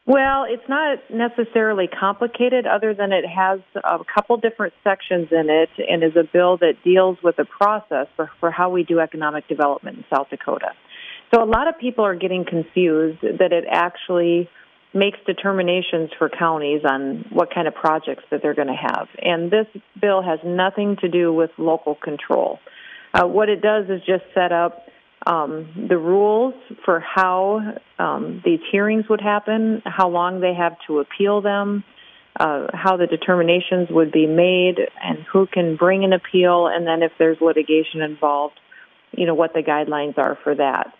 Well, it's not necessarily complicated other than it has a couple different sections in it and is a bill that deals with the process for how we do economic development in South Dakota. So a lot of people are getting confused that it actually makes determinations for counties on what kind of projects that they're going to have. And this bill has nothing to do with local control. What it does is just set up the rules for how these hearings would happen, how long they have to appeal them, how the determinations would be made, and who can bring an appeal, and then if there's litigation involved, what the guidelines are for that.